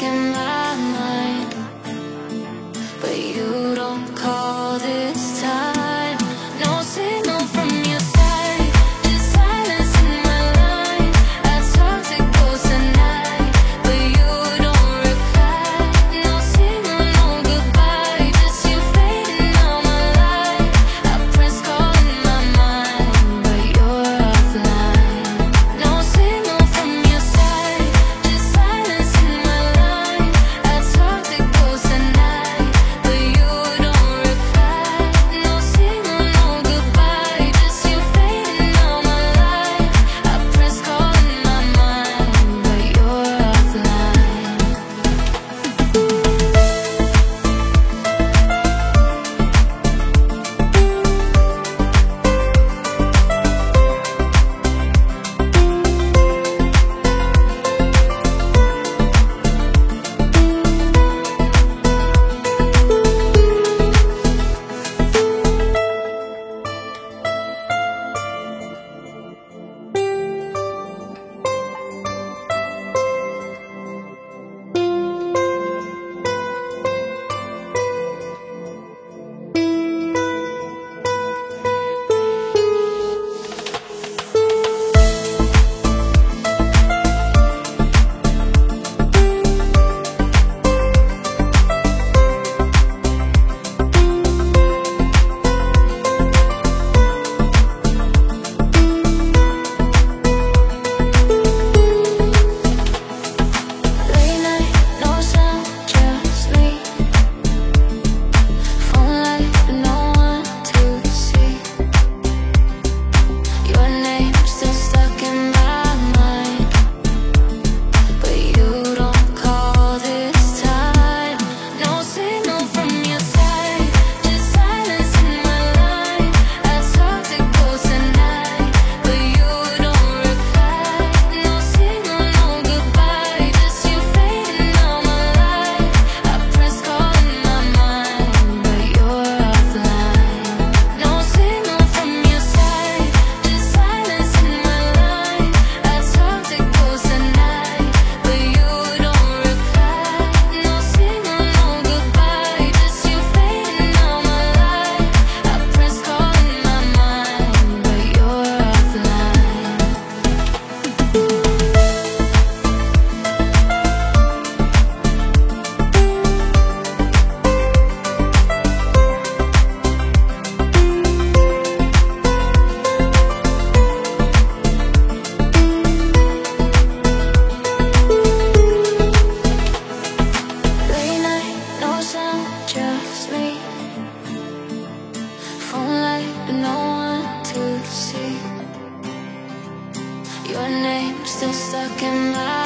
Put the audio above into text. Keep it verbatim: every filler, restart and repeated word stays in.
stuck in my mind, but you don't call this time. No signal from your side, just silence in my line. I talk to ghosts at night, but you don't reply. No signal, no goodbye, just you fading out my life. I press call in my mind, but you're offline. No signal from your side, just silence in my line. I talk to ghosts at night, but you don't reply. No signal, no goodbye, just you fading out my life. I press call in my mind, but you're offline. Late night, no sound, just me. Phone light, but no one to see. Your name still stuck in my mind, but you don't call this time. No signal from your side, just silence in my line. I talk to ghosts at night, but you don't reply. No signal, no goodbye, just you fading out my life. I press call in my mind, but you're offline. No signal from your side, just silence in my line. I talk to ghosts at night, but you don't reply. No signal, no goodbye, just you fading out my life. I press call in my mind, but you're offline. Late night, no sound, just me. Phone light, but no one to see. Your name still stuck in my